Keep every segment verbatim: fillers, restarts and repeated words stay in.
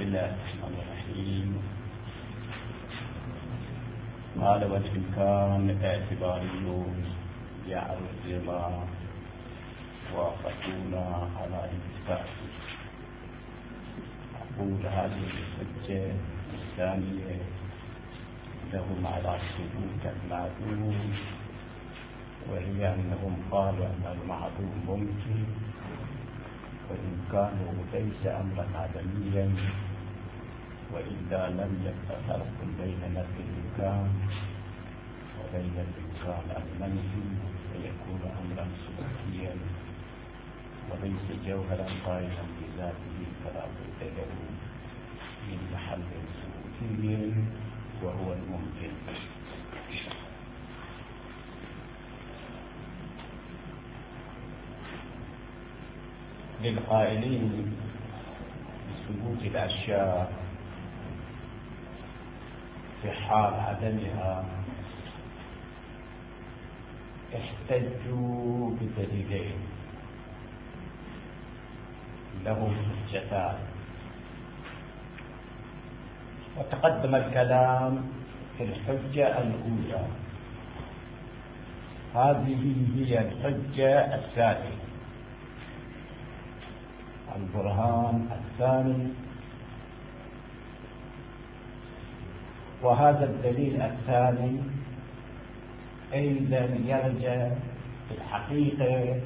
الله الرحمن الرحيم. قال والإمكان اعتباري يعرض لما وافقونا على انتفاع. أقول هذه الحجة الثانية لهم على ثبوت المعدوم، وهي أنهم قالوا أن المعدوم ممكن وإمكانه ليس أمرا عدميا، وإلا لم يبقى فرق بين نفي الإمكان وبين الإمكان المنفي، فيكون أمرا سلوكيا وليس جوهرا قائما بذاته، فلا بد له من محل سلوكي وهو الممكن. للقائلين بثبوت الأشياء في حال عدمها احتجوا بدليلين لهم حجتان. وتقدم الكلام في الحجة الأولى، هذه هي الحجة الثانية. البرهان الثاني، وهذا الدليل الثاني أيضا يرجع في الحقيقة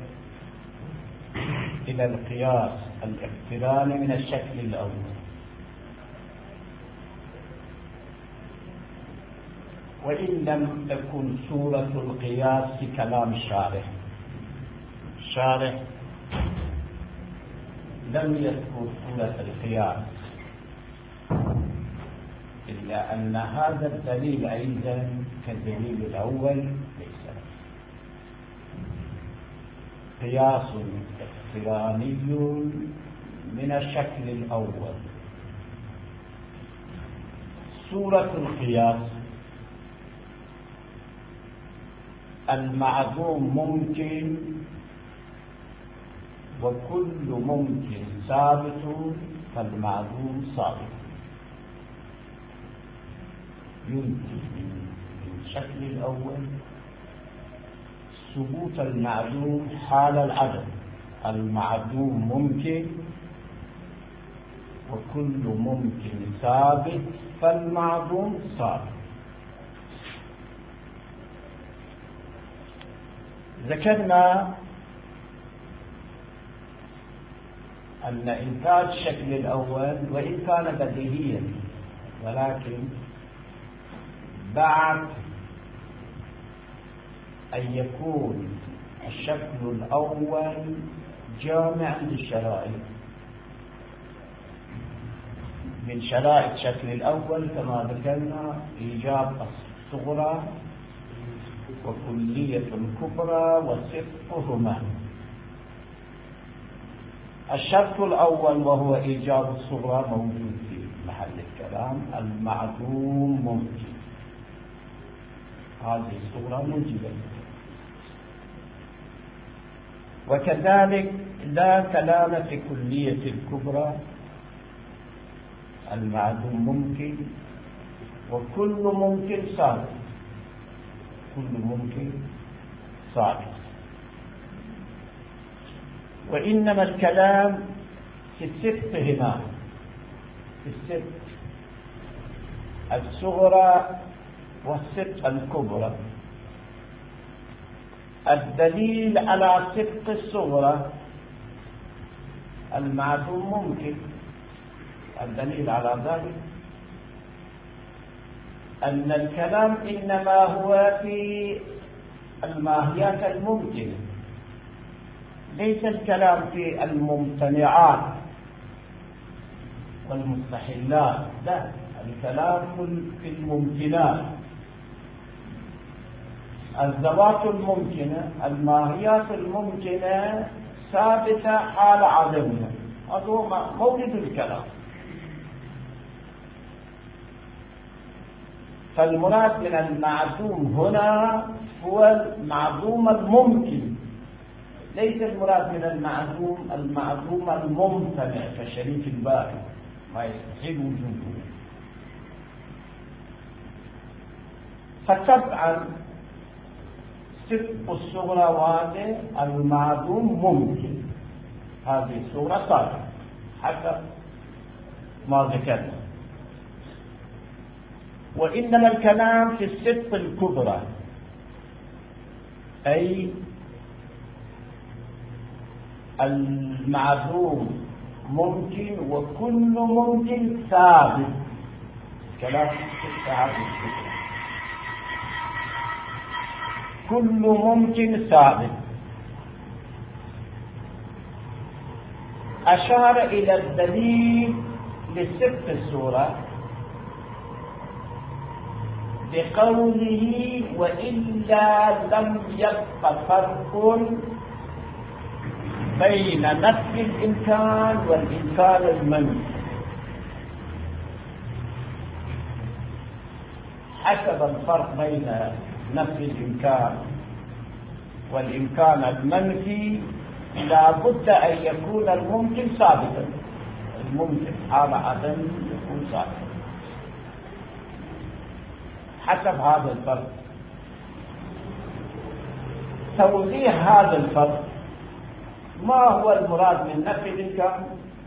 إلى القياس الاقتراني من الشكل الأول، وإن لم تكن صورة القياس في كلام الشارح. الشارح لم يذكر صورة القياس، إلا أن هذا الدليل أيضا كالدليل الأول ليس قياس اقتراني من الشكل الأول. صورة القياس: المعدوم ممكن وكل ممكن ثابت فالمعدوم ثابت. يمكن من الشكل الأول ثبوت المعدوم حال العدم. المعدوم ممكن وكل ممكن ثابت فالمعدوم ثابت. ذكرنا أن إنكار الشكل الأول وإن كان بديهيا، ولكن بعد أن يكون الشكل الأول جامعا للشرائط. من شرائط الشكل الأول كما ذكرنا إيجاب الصغرى وكلية الكبرى وصفهما. الشرط الأول وهو إيجاب الصغرى موجود في محل الكلام. المعدوم ممكن، هذه الصغرى موجودة. وكذلك لا كلام في كلية الكبرى. المعدوم ممكن وكل ممكن ثابت. كل ممكن ثابت. وإنما الكلام في الست هنا، في الست الصغرى والست الكبرى. الدليل على صدق الصغرى المعدوم ممكن. الدليل على ذلك أن الكلام إنما هو في الماهيات الممكنة، ليس الكلام في الممتنعات والمستحيلات، لا، الكلام في الممكنات. الذوات الممكنة، الماهيات الممكنة ثابتة حال عدمها، هذا هو مورد الكلام. فالمراد من المعدوم هنا هو المعدوم الممكن، ليس المراد من المعدوم المعدوم الممتنع كشريك الباقي. ما يستحيل وجوده. فطبعا صدق الصغرى واضح، المعدوم ممكن، هذه الصغرى صالحة حسب ما ذكرنا. وإنما الكلام في الصدق الكبرى، أي المعدوم ممكن وكل ممكن ثابت. كلام في هذه الفكرة كل ممكن ثابت. أشار إلى الدليل لصدق السورة بقوله وإلا لم يبق فرق بين نفي الإمكان والإمكان المنفي حسب الفرق بين نفي الإمكان والإمكان المنفي لا بد أن يكون الممكن ثابتا. الممكن حال عدم يكون ثابتا حسب هذا الفرق. توضيح هذا الفرق، ما هو المراد من نفي الإمكان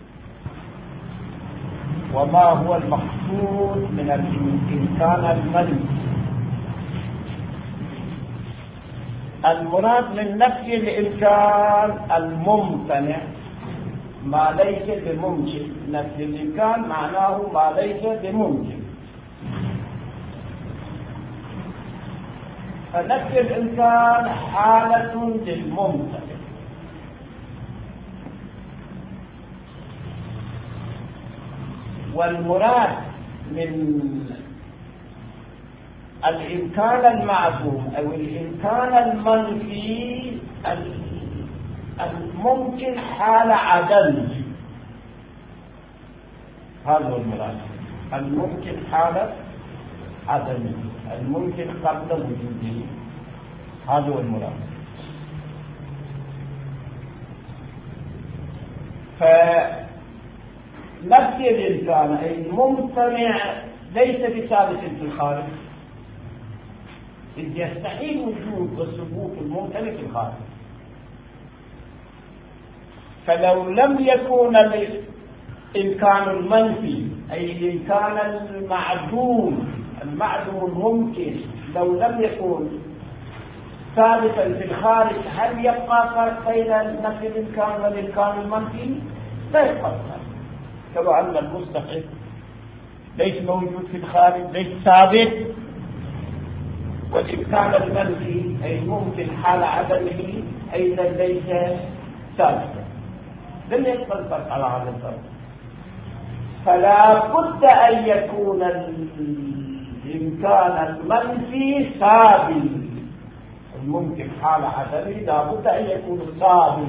وما هو المقصود من الإمكان المنفي؟ المراد من نفي الإمكان الممتنع ما ليس بممكن. نفي الإمكان معناه ما ليس بممكن. فنفي الإمكان حالة للممتنع، والمراد من الإمكان المعدوم أو الإمكان المنفي الممكن حال عدم. هذا هو المراد. الممكن حال عدم، الممكن قبل وجوده، هذا هو المراد. فنفي الإمكان أي الممتنع ليس بثابت في الخارج، إذ يستحيل وجود وثبوت الممتنع في الخارج. فلو لم يكن الإمكان المنفي أي الإمكان المعدوم المعدوم الممكن لو لم يكن ثابتا في الخارج، هل يبقى فرق بين نفي الإمكان والإمكان المنفي؟ لا يبقى فرق. كما أن المستحيل ليس موجود في الخارج، ليس ثابت، والإمكان المنفي أي ممكن حال عدمه أيضا ليس ثابتا. لم يبقى الفرق على هذا الفرق. فلا بد أن يكون الإمكان المنفي ثابت. الممكن حال عدمه لا بد أن يكون ثابت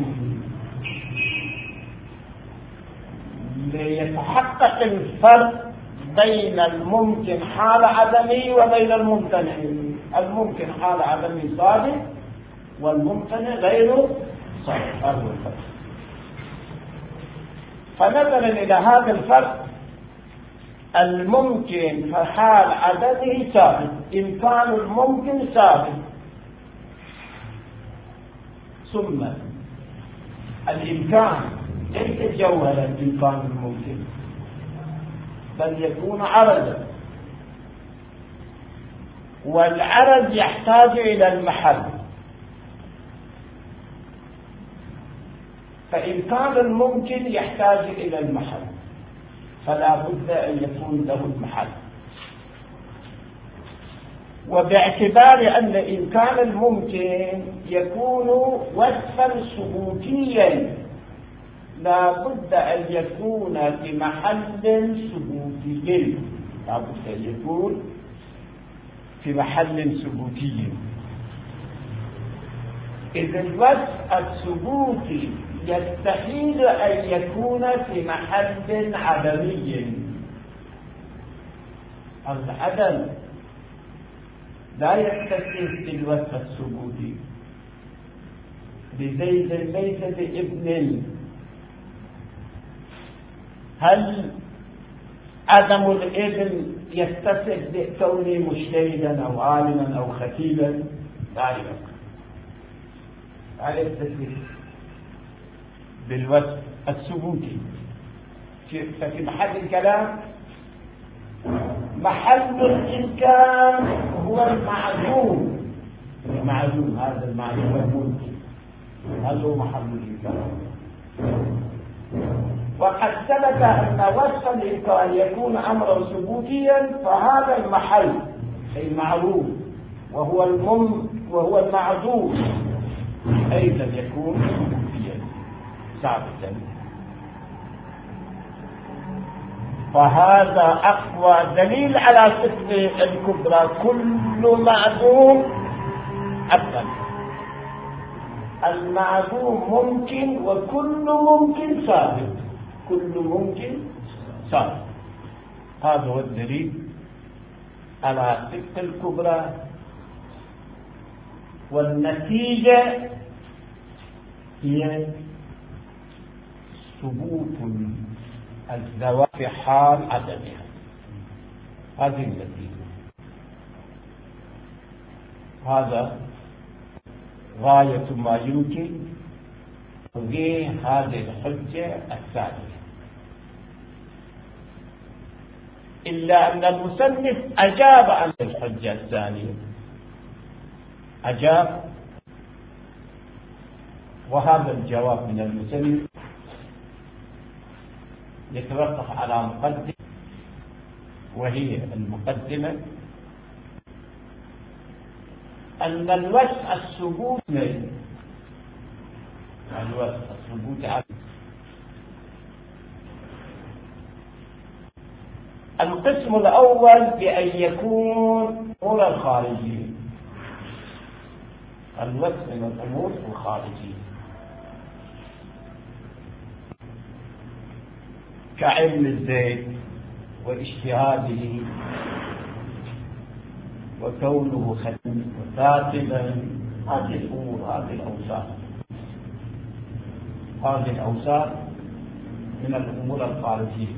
ليتحقق الفرق بين الممكن حال عدمه وبين الممتنع. الممكن حال عدمه ثابت والممتنع غير ثابت. هذا هو الفرق. فنظرا إلى هذا الفرق، الممكن في حال عدمه ثابت، إمكان الممكن ثابت، ثم الإمكان ليس جوهرا الإمكان الممكن بل يكون عرضا، والعرض يحتاج إلى المحل. فإمكان الممكن يحتاج إلى المحل، فلا بد أن يكون له المحل. وباعتبار أن إمكان الممكن يكون وصفا ثبوتيا لا بد أن يكون في محل ثبوتي. لا بد أن يكون في محل ثبوتي. إذا الوصف الثبوتي يستحيل أن يكون في محل عدمي. العدم لا يتصف بالوصف الثبوتي. بزيد ليس بابن، هل عدم الإذن يتصف بكونه مجتهدا أو عالما أو خطيبا لا يبقى، لا يتصف بالوصف الثبوتي. ففي محل الكلام محل الإمكان هو المعدوم، المعدوم هذا المعدوم الممكن، هذا هو محل الإمكان. وقد ثبت أن وصف الإمكان يكون أمرا ثبوتيا، فهذا المحل المعروف وهو المم وهو المعدوم أيضا يكون ثبوتيا ثابتا. فهذا أقوى دليل على صفة الكبرى، كل معدوم أبدا. المعدوم ممكن وكل ممكن ثابت، كل ممكن ثابت. هذا هو الدليل على صفة الكبرى. والنتيجة هي ثبوت الذوات في حال عدمها. هذه النتيجة، هذا غاية ما يمكن توجيه هذه الحجة الثانية. إلا أن المصنف أجاب عن الحجة الثانية، أجاب، وهذا الجواب من المصنف يتوقف على مقدمة، وهي المقدمة أن الوصف الثبوت من الوصف الثبوت على القسم الأول بأن يكون أمور الخارجية، الوصف من الأمور الخارجية كعلم الزيت واجتهاده وكونه ختم وكاتبا، هذه الأمور، هذه الأوصاف، هذه الأوصاف من الأمور الخارجية.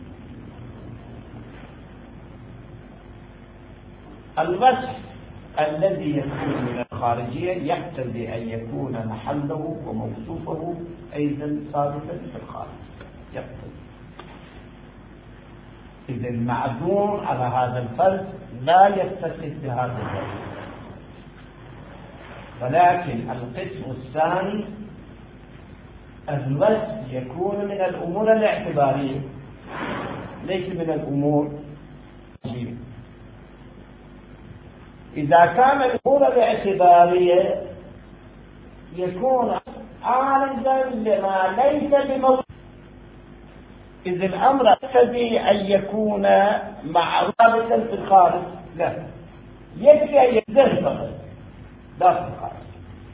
الوصف الذي يكون من الخارجية يقتضي أن يكون محله وموصوفه أيضا ثابتا في الخارج، يقتضي. إذا المعدوم على هذا الفرض لا يتصف بهذا الفرض، ولكن القسم الثاني الوصف يكون من الأمور الاعتبارية ليس من الأمور الخارجية. إذا كان الأمور الاعتبارية يكون عارضا لما ليس بموجود، إذ الأمر يقتضي أن يكون معروفا في الخارج، لا يكفي أن يزال فقط لا في الخارج.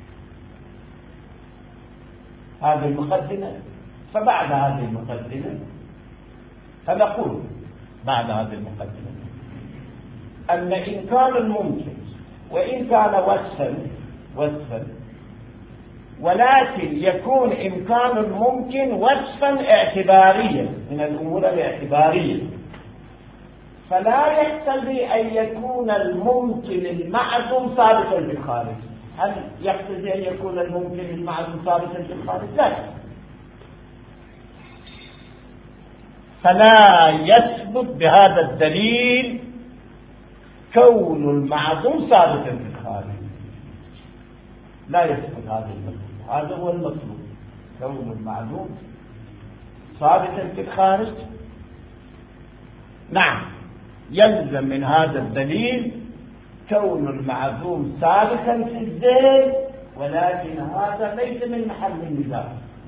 هذه المقدمة. فبعد هذه المقدمة فنقول بعد هذه المقدمة أن إمكان الممكن وإن كان وصفا وصفا ولكن يكون إمكان الممكن وصفا اعتباريا من الأمور الاعتبارية، فلا يقتضي أن يكون الممكن المعدوم ثابتا في الخارج. هل يقتضي أن يكون الممكن المعدوم ثابتا في الخارج؟ لا. فلا يثبت بهذا الدليل كون المعدوم ثابتا في الخارج، لا يثبت هذا المطلوب. هذا هو المطلوب، كون المعدوم ثابتا في الخارج. نعم، يلزم من هذا الدليل كون المعدوم ثابتا في الذهن، ولكن هذا ليس من محل النزاع.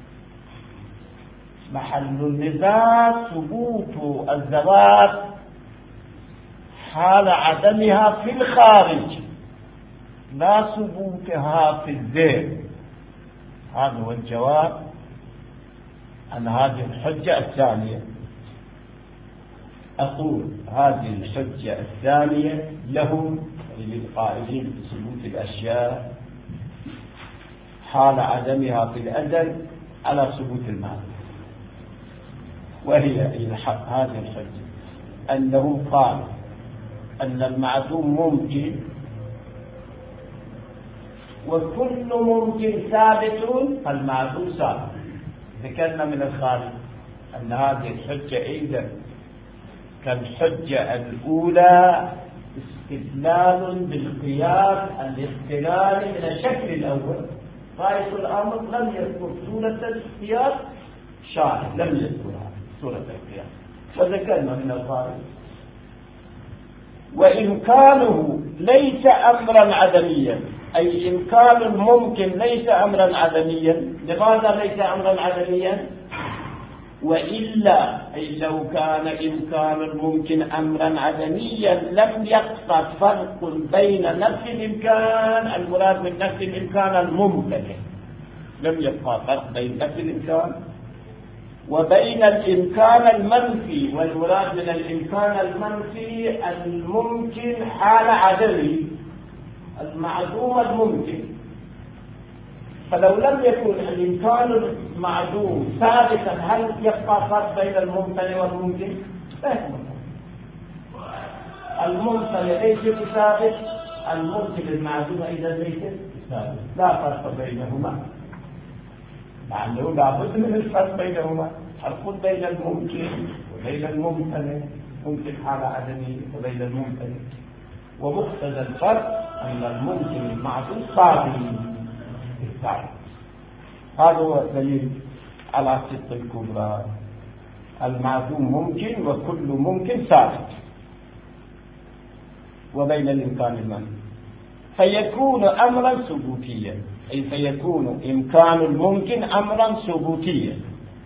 محل النزاع ثبوت الذوات حال عدمها في الخارج، لا ثبوتها في الذهن. هذا هو الجواب عن هذه الحجة الثانية. أقول هذه الحجة الثانية لهم للقائلين بثبوت الأشياء حال عدمها في الأزل على ثبوت المعنى، وهي هذه الحجة أنهم قالوا أن المعدوم ممكن وكل ممكن ثابت فالمعدوم ثابت. ذكرنا من الخارج أن هذه الحجة أيضا كالحجة الأولى استدلال بالقياس الاختلال من الشكل الأول. غاية الأمر لم يذكر سورة القياس شاهد، لم يذكرها سورة القياس، فذكرنا من الخارج. وإمكانه ليس أمرا عدميا، أي إمكان الممكن ليس أمرا عدميا. لماذا ليس أمرا عدميا؟ وإلا أي لو كان إمكان الممكن أمرا عدميا لم يقع فرق بين نفس الإمكان، المراد من نفس الإمكان الممتنع، لم يبقى فرق بين نفس الإمكان وبين الإمكان المنفي، والمراد من الإمكان المنفي الممكن حال عدمي المعدوم الممكن. فلو لم يكن الإمكان المعدوم ثابتا هل يبقى فرق بين الممتنع والممكن؟ لا يمكن. الممتنع ليس ثابت، الممكن المعدوم أيضا ليس ثابت، لا فرق بينهما، مع أنه لا بد من الفرق بينهما. فرق بين الممكن وبين الممتنع، ممكن حال عدمي وبين الممتنع، ومقتضى الفرق أن الممكن المعدوم ثابت. هذا هو الدليل على الست الكبرى، المعدوم ممكن وكل ممكن ثابت وبين الإمكان المنفي، فيكون أمرا ثبوتيا، أي فيكون إمكان الممكن أمرا ثبوتيا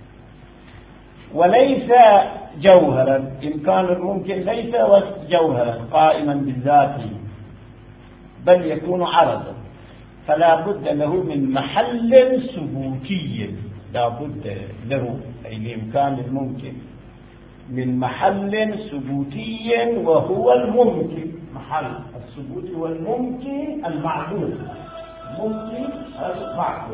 وليس جوهرا. إمكان الممكن ليس جوهرا قائما بذاته، بل يكون عرضا، فلا بد له من محل ثبوتي، لا بد له أي الإمكان الممكن من محل ثبوتي وهو الممكن. محل الثبوت والممكن المعدوم، ممكن هذا معدوم،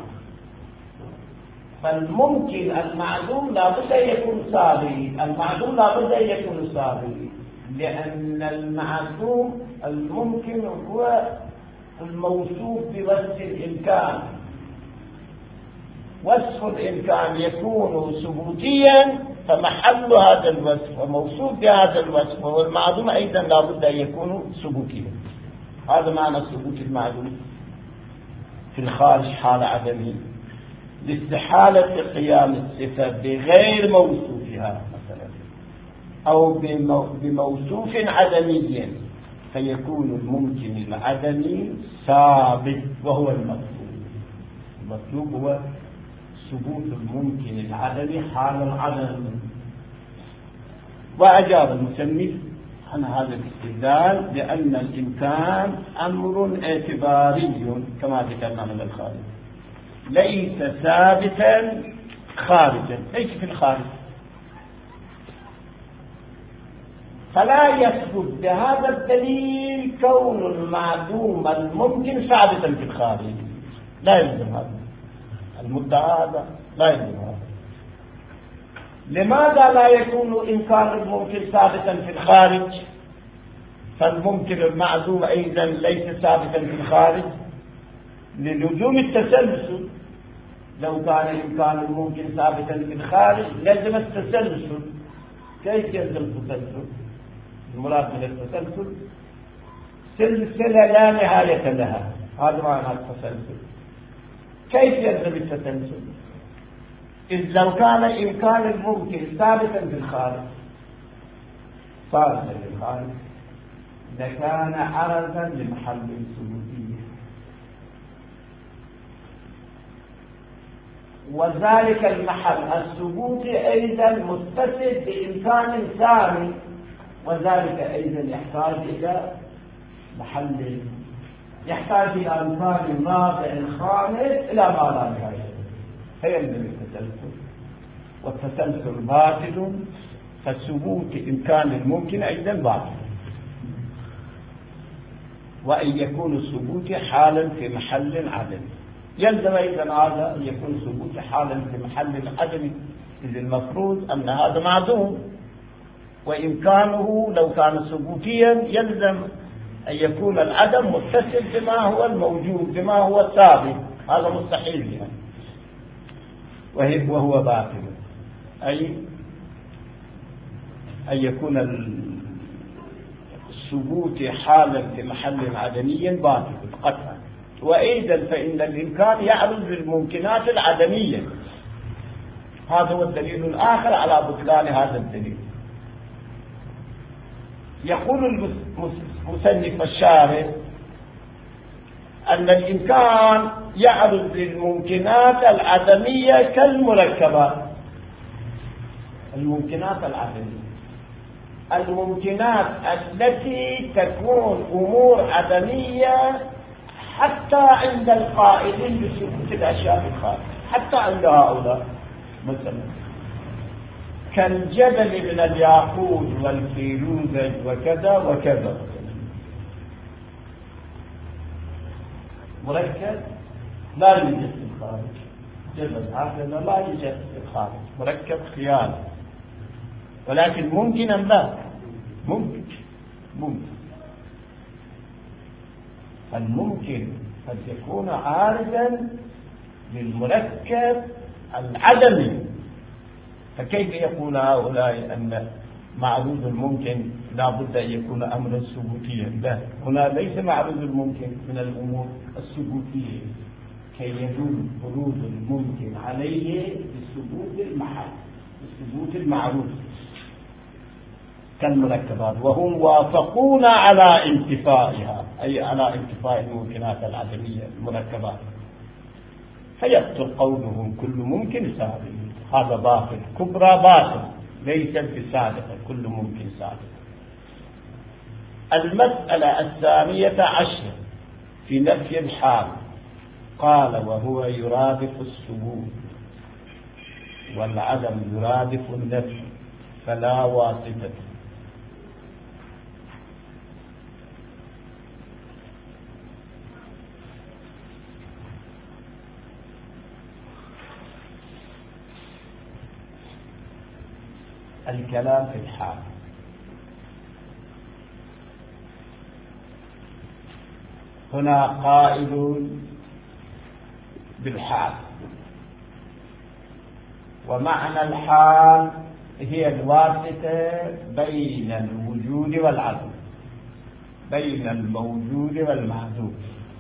فالممكن المعدوم لا بد أن يكون ثابت، المعدوم لا بد أن يكون ثابت، لأن المعدوم الممكن هو الموصوف بوصف الإمكان. وصف الإمكان يكون ثبوتيا فمحل هذا الوصف وموصوف بهذا الوصف، والمعدوم أيضا لا بد أن يكون ثبوتيا. هذا معنى ثبوت المعدوم في الخارج حال عدمي، لاستحالة قيام الصفة بغير موصوفها مثلا أو بموصوف عدمي، فيكون الممكن العدمي ثابت وهو المطلوب. المطلوب هو ثبوت الممكن العدمي حال العدم. وأجاب المصنف عن هذا الاستدلال بأن الإمكان أمر اعتباري كما ذكرنا من الخارج، ليس ثابتا خارجا، ليس في الخارج، فلا يثبت بهذا الدليل كون المعدوم الممكن ثابتا في الخارج. لا يلزم هذا المدعى، هذا لا يلزم هذا. لماذا لا يكون إمكان الممكن ثابتا في الخارج فالممكن المعدوم أيضا ليس ثابتا في الخارج؟ للزوم التسلسل. لو كان إمكان الممكن ثابتا في الخارج لازم التسلسل. كيف يلزم التسلسل؟ المراد من التسلسل سلسلة لا نهاية لها، هذا معنى التسلسل. كيف يلزم التسلسل؟ إذ لو كان إمكان الممكن ثابتا في الخارج ثابتا في الخارج لكان عرضا لمحل ثبوتية، وذلك المحل الثبوتي أيضا متصل بإمكان ثاني، وذلك أيضا يحتاج إلى محل، يحتاج إلى إمكان رابع خامس إلى ما لا نهاية. فيلزم التسلسل، والتسلسل باطل، فثبوت إمكان الممكن أيضا باطل، وأن يكون الثبوت حالا في محل عدم. يلزم أيضا هذا أن يكون ثبوت حالا في محل عدم، إذ المفروض أن هذا معدوم، وإمكانه لو كان ثبوتيا يلزم أن يكون العدم متصل بما هو الموجود بما هو الثابت، هذا مستحيل يعني وهو باطل، أي أن يكون الثبوت حالا في محل عدمي باطل قطعا. وأيضا فإن الإمكان يعرض للممكنات العدمية، هذا هو الدليل الآخر على بطلان هذا الدليل. يقول المصنف الشارح أن الإمكان يعرض للممكنات العدمية كالمركبات. الممكنات العدمية الممكنات التي تكون أمور عدمية حتى عند القائلين بثبوت الأشياء الخارجة، حتى عند هؤلاء مثلا كالجبل من الياقوت والفيروزج وكذا وكذا، مركب لا يوجد في الخارج، جبل هكذا لا يوجد في الخارج، مركب خيال، ولكن ممكن أم لا؟ ممكن ممكن فالممكن قد يكون عارضا للمركب العدمي. فكيف يقول هؤلاء أن معروض الممكن لا بد أن يكون أمرا ثبوتيا؟ لا، هنا ليس معروض الممكن من الأمور الثبوتية كي يدل فروض الممكن عليه بثبوت المحل بثبوت المعروف كالمركبات، وهم وافقون على انتفائها، أي على انتفاء الممكنات العدمية المركبات، فيبطل قولهم كل ممكن سابق. هذا باطل كبرى باطل، ليس بسابقة، كل ممكن سابق. المسألة الثانية عشر في نفي الحال، قال وهو يرادف الثبوت والعدم يرادف النفي فلا واسطة. الكلام في الحال، هنا قائل بالحال، ومعنى الحال هي الواسطة بين الوجود والعدم، بين الموجود والمعدوم.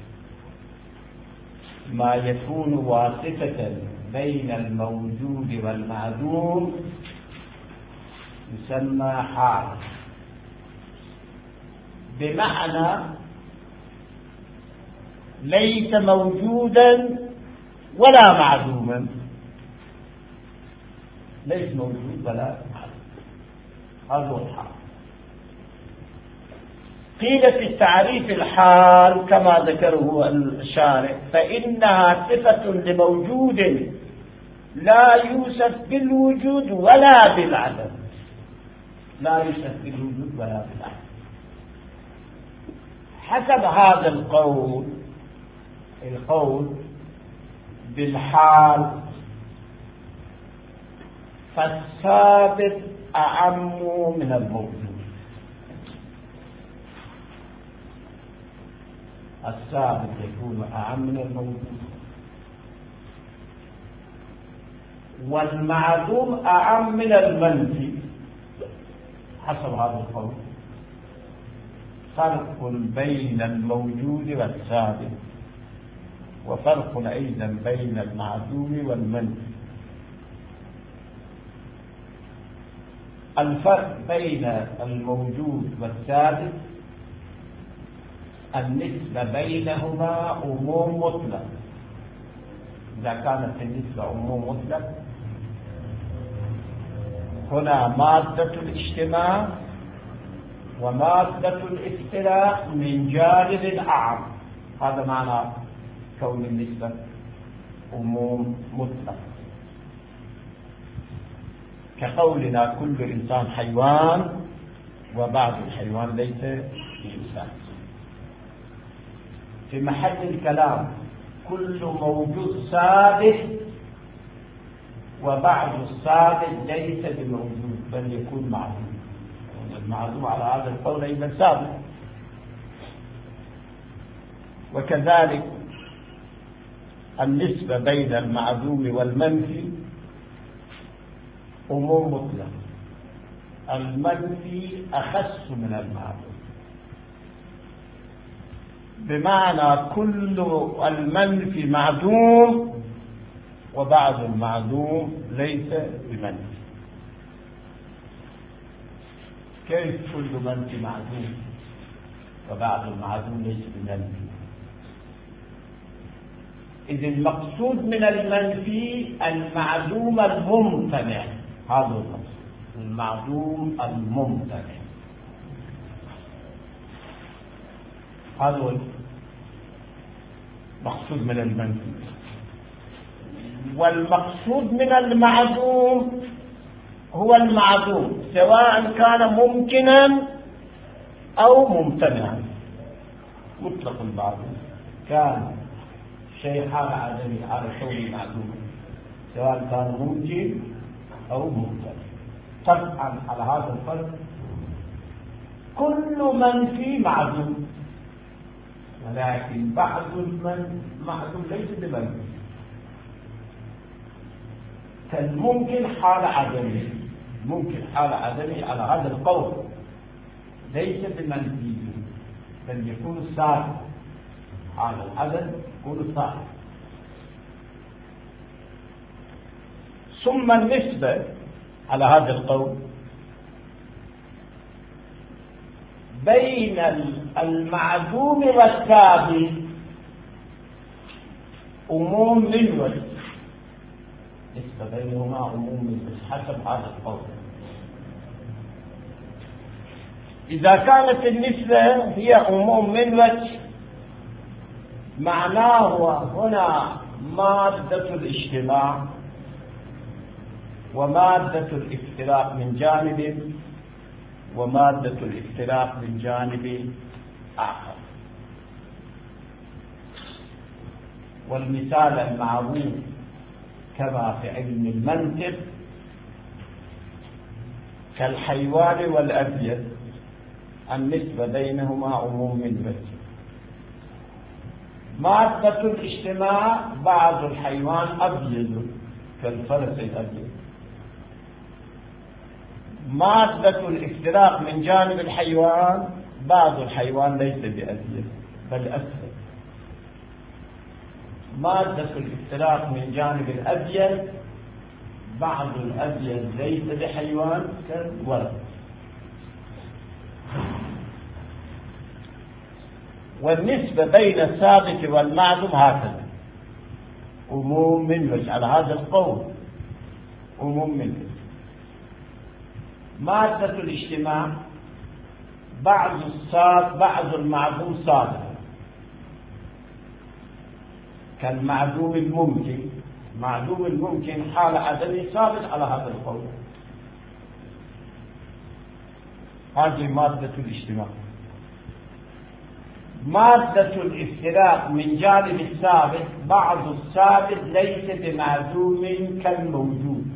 ما يكون واسطة بين الموجود والمعدوم يسمى حال، بمعنى ليس موجودا ولا معدوما، ليس موجود ولا معدوم، هذا هو الحال. قيل في التعريف الحال كما ذكره الشارع فإنها صفة لموجود لا يوصف بالوجود ولا بالعدم، لا يوصف بالوجود ولا بالعدم. حسب هذا القول القول بالحال فالثابت أعم من الموجود، الثابت يكون أعم من الموجود، والمعدوم أعم من المنفي. حسب هذا القول فرق بين الموجود والثابت، وفرق أيضا بين المعدوم والمنفي. الفرق بين الموجود والثابت النسبة بينهما عموم مطلق. إذا كانت النسبة عموم مطلق هنا مادة الاجتماع ومادة الافتراق من جانب أعم، هذا معنى كون النسبة عموم مطلق، كقولنا كل إنسان حيوان وبعض الحيوان ليس بإنسان. في محل الكلام كل موجود ثابت وبعض الثابت ليس بموجود بل يكون معدوم. المعدوم على هذا القول أيضا ثابت. وكذلك النسبة بين المعدوم والمنفي عموم مطلق، المنفي أخص من المعدوم، بمعنى كل المنفي معدوم وبعض المعدوم ليس بمنفي. كيف كل منفي معدوم وبعض المعدوم ليس بمنفي؟ إذ المقصود من المنفي المعدوم الممتنع، هذا المقصود، المعدوم الممتنع، هذا هو المقصود من المنفي. والمقصود من المعدوم هو المعدوم سواء كان ممكنا أو ممتنعا، مطلق المعدوم كان شيء حال عدمي على كونه معدوما سواء كان ممكن أو ممتنع. طبعا على هذا الفرق كل من في معدوم، ولكن بعض من معدوم ليس بمنفي، كالممكن حال عدمي، ممكن حال عدمي على هذا القول ليس بمنفي بل يكون ثابت، حال العدم يكون ثابت. ثم النسبة على هذا القول بين المعدوم والثابت عموم من وجه، نسبة بينهما عموم من وجه حسب هذا القول. إذا كانت النسبة هي عموم من وجه معناه هنا مادة الاجتماع ومادة الافتراق من جانب ومادة الافتراق من جانب آخر. والمثال المعروف كما في علم المنطق كالحيوان والأبيض النسبة بينهما عموم من وجه. مادة الاجتماع بعض الحيوان أبيض كالفرس الأبيض، مادة الافتراق من جانب الحيوان بعض الحيوان ليس بأبيض بل أسود. مادة الافتراق من جانب الأبيض بعض الأبيض ليس بحيوان كالورق. والنسبة بين الثابت والمعدوم هكذا عموم من وجه، على هذا القول عموم من وجه. مادة الاجتماع بعض الصاد بعض المعدوم صادق كالمعدوم الممكن، معدوم الممكن حال عدمه ثابت على هذا القول. هذه مادة الاجتماع. مادة الافتراق من جانب الثابت بعض الثابت ليس بمعدوم كالموجود.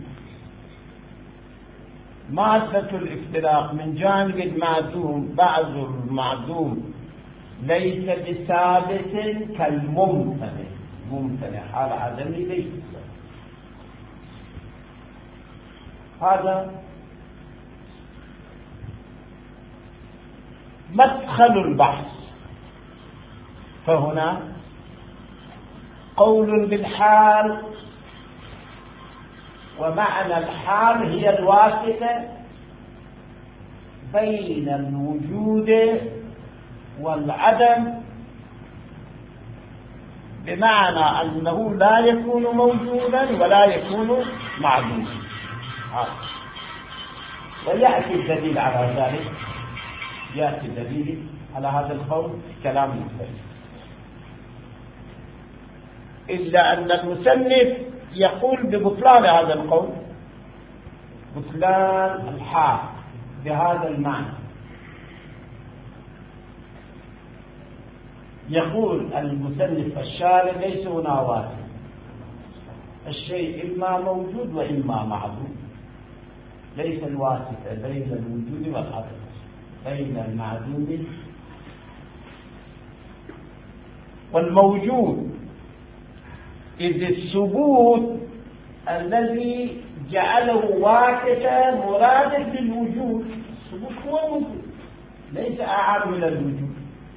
مادة الافتراق من جانب المعدوم بعض المعدوم ليس بثابت كالممتنع، ممتنع حال عدمه ليس بثابت. هذا مدخل البحث. فهنا قول بالحال، ومعنى الحال هي الواسطة بين الوجود والعدم، بمعنى أنه لا يكون موجودا ولا يكون معدوما. ويأتي الدليل على ذلك، يأتي الدليل على هذا القول كلام مختلف، إلا أن المصنف يقول ببطلان هذا القول، بطلان الحال بهذا المعنى. يقول المصنف الشارع ليس هنا واسع، الشيء إما موجود وإما معدوم. ليس الواسطة بين الوجود والعدم، بين المعدوم والموجود، إذ الثبوت الذي جعله واسطة مرادف للوجود، الثبوت هو الوجود ليس أعم من الوجود.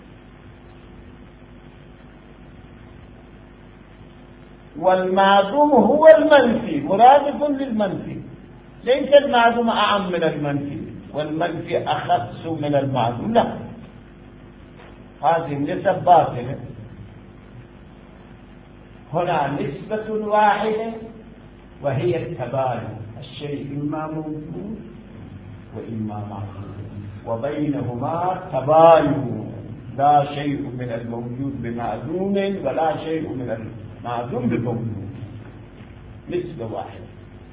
والمعدوم هو المنفي مرادف للمنفي، ليس المعدوم أعم من المنفي والمنفي أخص من المعدوم، لا، هذه النسبة باطلة. هنا نسبة واحدة وهي التباين، الشيء إما موجود وإما معدوم، وبينهما تباين، لا شيء من الموجود بمعدوم ولا شيء من المعدوم بموجود، نسبة واحدة.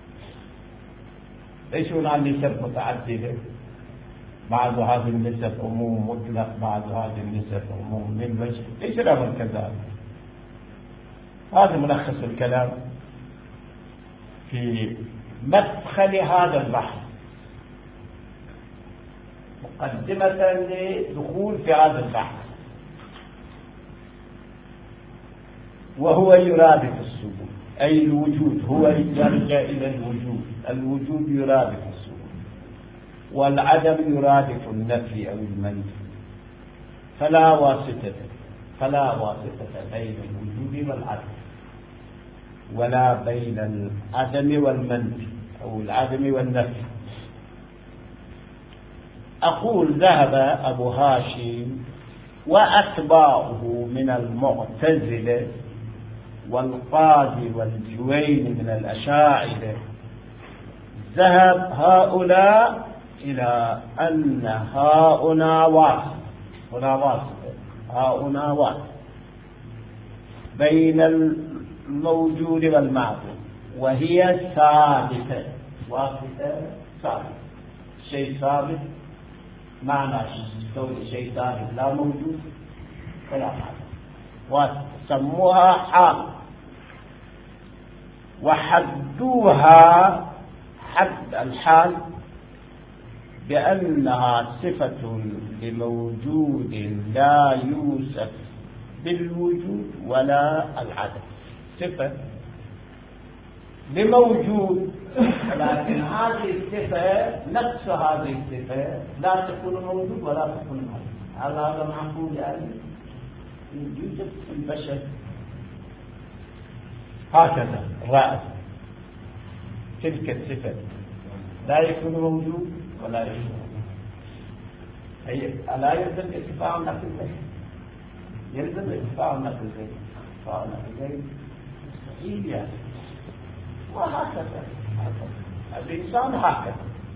ليس هنا نسب متعددة، بعض هذه النسب عموم مطلق، بعض هذه النسب عموم من وجه، ليس الأمر كذلك. هذا ملخص الكلام في مدخل هذا البحث، مقدمة لدخول في هذا البحث، وهو يرادف الثبوت، أي الوجود، هو يرجع إلى الوجود، الوجود يرادف الثبوت، والعدم يرادف النفي أو المنفي، فلا واسطة فلا واسطة بين الوجود والعدم، ولا بين العدم والمنفي أو العدم والنفي. أقول ذهب أبو هاشم وأتباعه من المعتزلة والقاضي والجويني من الأشاعرة، ذهب هؤلاء إلى أن هؤنا واسطة، هنا واسطة، هؤنا واسطة بين الموجود والمعدوم، وهي ثابتة، واسطة ثابتة، شيء ثابت معنى كون شيء ثابت لا موجود ولا حال، وسموها حال، وحدوها حد الحال بأنها صفة لموجود لا يوصف بالوجود ولا العدم، صفة لموجود، لكن هذه الصفة نفس هذه الصفة لا تكون موجود ولا تكون عدم. هل هذا معقول؟ يعني يوجد في البشر هكذا رأس تلك الصفة لا يكون موجود ولا يكون، هي لا يلزم ارتفاع النقيضين، يلزم ارتفاع النقيضين، ارتفاع النقيضين مستحيل يعني، وهكذا الإنسان هكذا.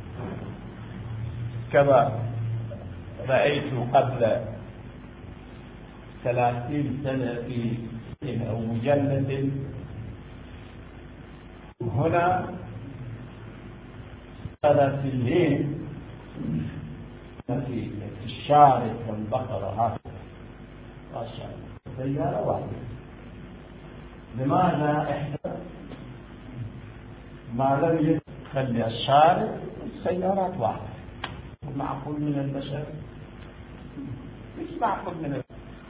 كما رأيت قبل ثلاثين سنة في أو مجلد هنا في الليل في الشارع والبقرة هكذا ما شاء الله سيارة واحدة، لماذا إحدى ما لم يخلي الشارع السيارات واحدة؟ معقول من البشر؟ مش معقول من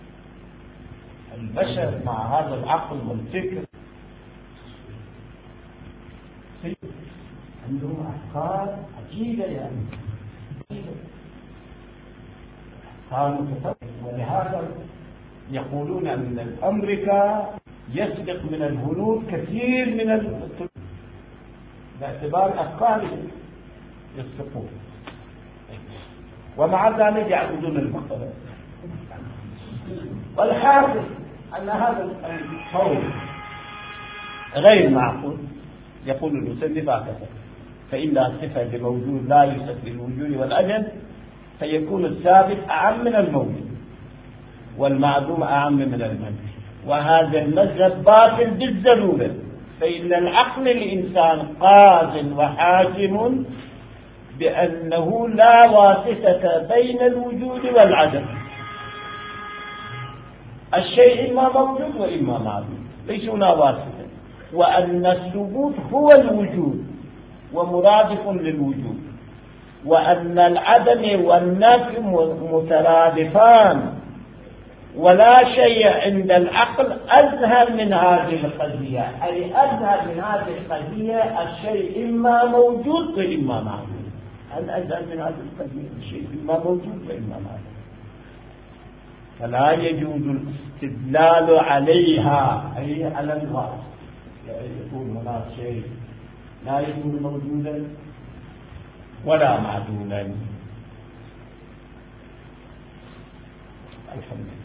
البشر مع هذا العقل والفكر عندهم أفكار عجيبة، يعني أفكار متفقة، ولهذا يقولون أن الأمريكا يسبق من الهنود كثير من الطب باعتبار أفكارهم يسبقون، ومع ذلك يعبدون البقرة. والحاصل أن هذا القول غير معقول. يقول المسلم هكذا: فإن صفة لموجود لا يوصف بالوجود والعدم، فيكون الثابت أعم من الموجود والمعدوم أعم من المنفي، وهذا المذهب باطل بالضرورة، فإن العقل الإنسان قاض وحاكم بأنه لا واسطة بين الوجود والعدم، الشيء إما موجود وإما معدوم، ليس هنا واسطة، وأن الثبوت هو الوجود ومرادف للوجود، وأن العدم والنفي مترادفان، ولا شيء عند العقل أزهر من هذه القضية، أي أزهر من هذه القضية الشيء إما موجود وإما معدوم. الأزهر من هذه القضية الشيء إما موجود وإما معدوم، فلا يجوز الاستدلال عليها، أي على الوصف، يكون هناك شيء لا يكون موجودا ولا معدوما. الحمد لله.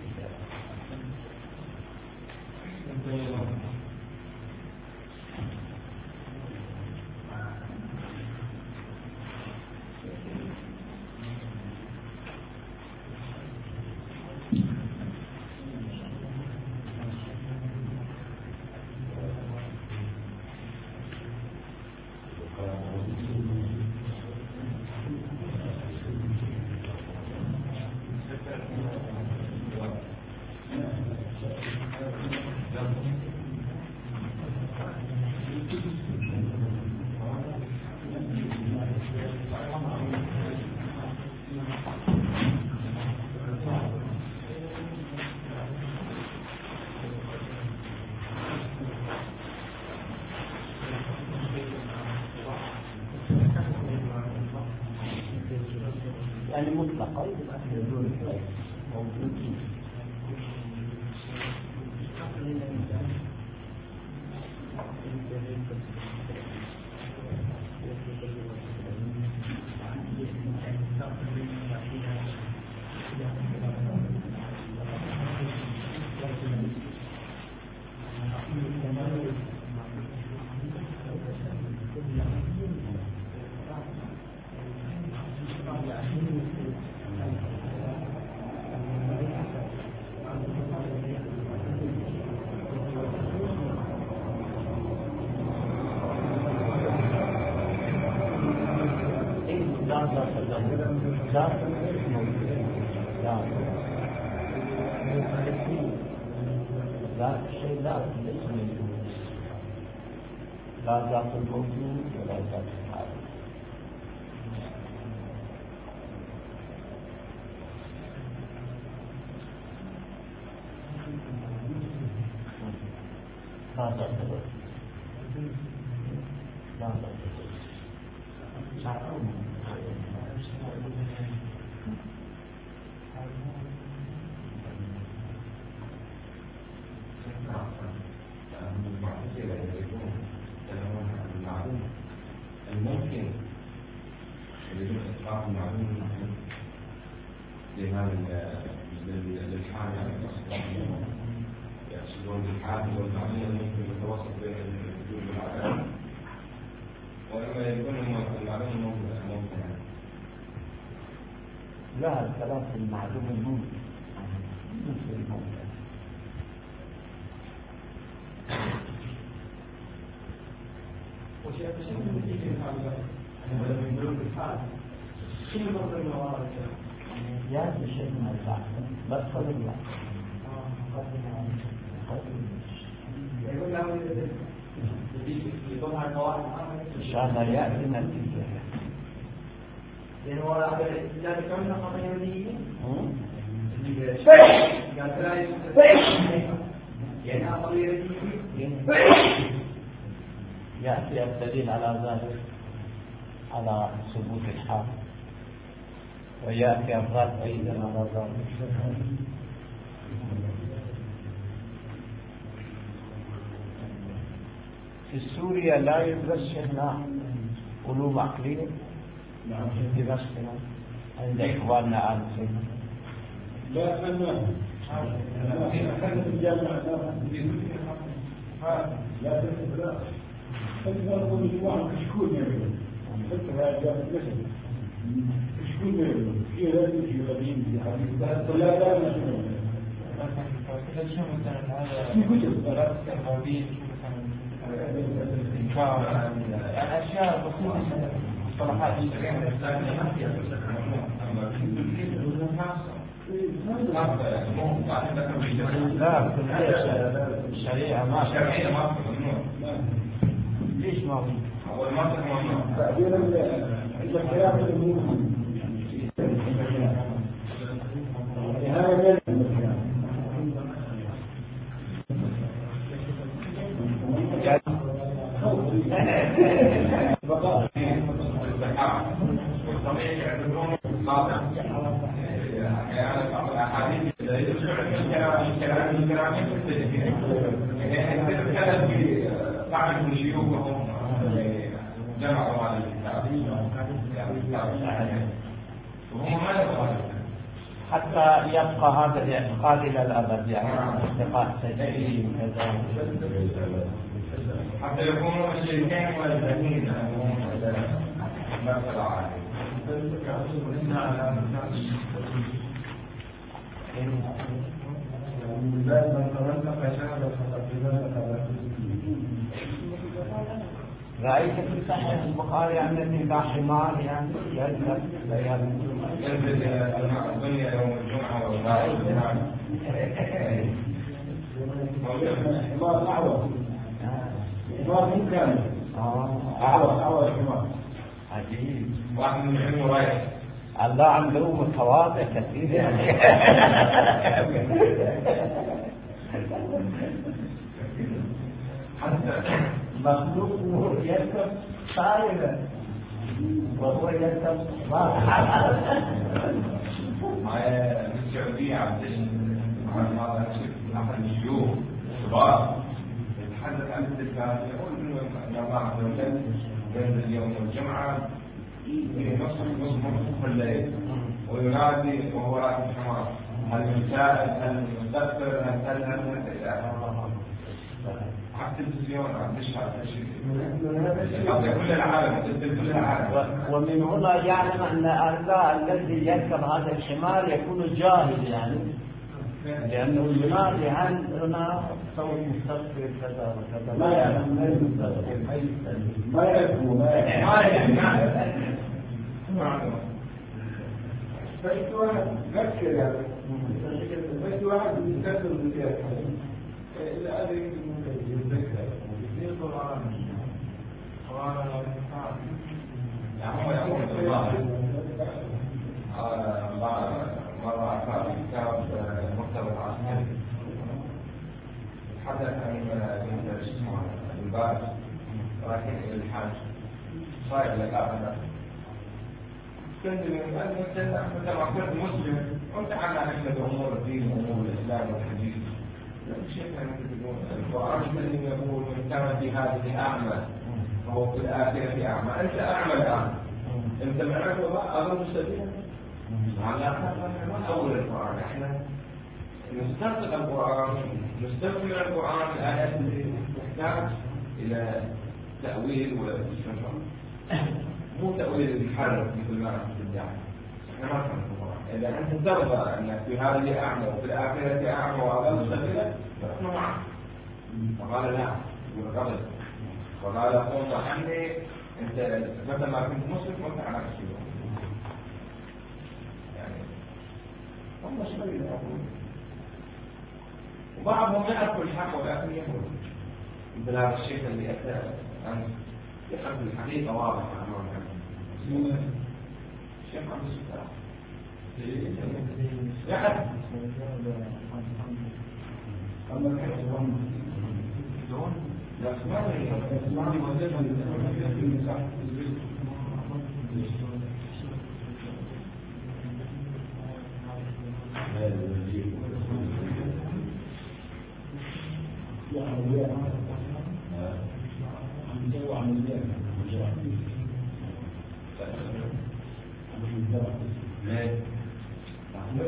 يعني مطلقا موجود. لا شيء لا ليس موجود، لا ذات الموجود ولا ذات الحادث. لا ذات الوجود، لا ذات الوجود. الممكن يجب إطلاق المعلوم لهذا للحاجة يقصدون بالحاجة والمعلوم ممكن يتوسط بين الوجود والعدم، وإما يكون المعلوم ممكن. لا، الكلام في المعلوم ممكن مثل الممكن. وشيء شيء من يجي هذا من بلوغ الحال شنو ضرب الموارد يعني شيء من البعض بس خذ الله يقول له يطلع القواعد إن شاء الله يأتي نتيجة. لأنه هو لا تكون قضية ودية قال فلا يعني قضية ودية يأتي الدليل على ذلك على ثبوت الحال، ويأتي الرد أيضا على ذلك. في سوريا لا يدرس هنا علوم عقلية في درسنا عند إخواننا آل سيدنا. لا أنا أنا في الجامعة لا لا أنت أقول مجموعة كشكول يعملون حتى هذا جامعة مثلا كشكول يعملون في لازم في قديم في حديث لا لا ما شنو شو مثلا هذا في كتب دراسة التربوية الإنكار الأشياء بسيطة مصطلحات الشريعة الإسلامية ما فيها لا كلية الشريعة ما الشرعية ما ليش ما هو؟ والمنطق ممنوع. بعدين الكلام الأمور هذا غير الكلام. بقاء والطبيعي يعتبرونه خاطئ. يعني بعض الأحاديث الكلام الكلام الكلام يتكلم في بعض شيوخهم جمعوا هذا الكتاب وهم ما يبغون حتى يبقى هذا الاعتقاد إلى الأبد، يعني اعتقاد سيئ كذا حتى يكونوا مشركين والبنين ما طلع عليه. رأيت في صحيح البخاري أن النكاح حمار يعني يذهب ليالي ينزل الدنيا يوم الجمعة والجمعة حمار أعور حمار مو كامل أعور أعور حمار عجيب. واحد من العلم رايح الله عنده متواضع كثير يعني. حتى مخلوق يركب طائرة وهو يركب معايا في السعودية عبد الله أحد الشيوخ كبار يتحدث عن التلفاز يقول إنه الله عز وجل بين يوم الجمعة في نصف نصف نصف الليل وينادي وهو راكب حمار هل من سائل هل من مستغفر هل هل هل هل على التلفزيون على الشاشة على شيء كل العالم كل العالم. ومن هنا يعلم أن الله الذي يركب هذا الحمار يكون جاهل يعني، لأنه ينادي هل هنا صوت مستغفر كذا وكذا ما يعلم ما يستغفر ما يعرف ما يعرف بس واحد فكر يعني بس واحد يستخدم الذكاء إلى هذا يمكن يتذكر في القرآن القرآن هو يقول الله مرة أخذ كتاب مكتبة العسكري تحدث عن اسمه الباب رايحين إلى الحج صاير لقاء هذا كنت من أنت مثل ما كنت مسلم وأنت على أكثر أمور الدين وأمور الإسلام والحديث لا شيء أنت تقول القرآن الذي يقول من كان في هذه أعمى فهو في الآخرة أعمى أنت أعمى الآن أنت معك الله أظن سبيلا على أول القرآن إحنا نستنطق القرآن نستخدم القرآن الآيات التي تحتاج إلى تأويل واستنباط مو تأويل الحرف مثل ما في الدعاء. إحنا ما نفهم القرآن. إذا أنت ترضى أنك في هذه أعمى وفي الآخرة أعمى وأضل سبيلا فنحن معك. فقال لا بالغضب وقال قوم عني أنت مثل ما كنت مسلم وأنت على الشيء. هم شوية يقولون وبعضهم يعرف الحق ولكن يقول مثل هذا الشيخ اللي أتى أن يعرف الحقيقة واضحة أمام الشيخ عبد الستار يعرف أما الحق دون لا اسمعني اسمعني وزيفا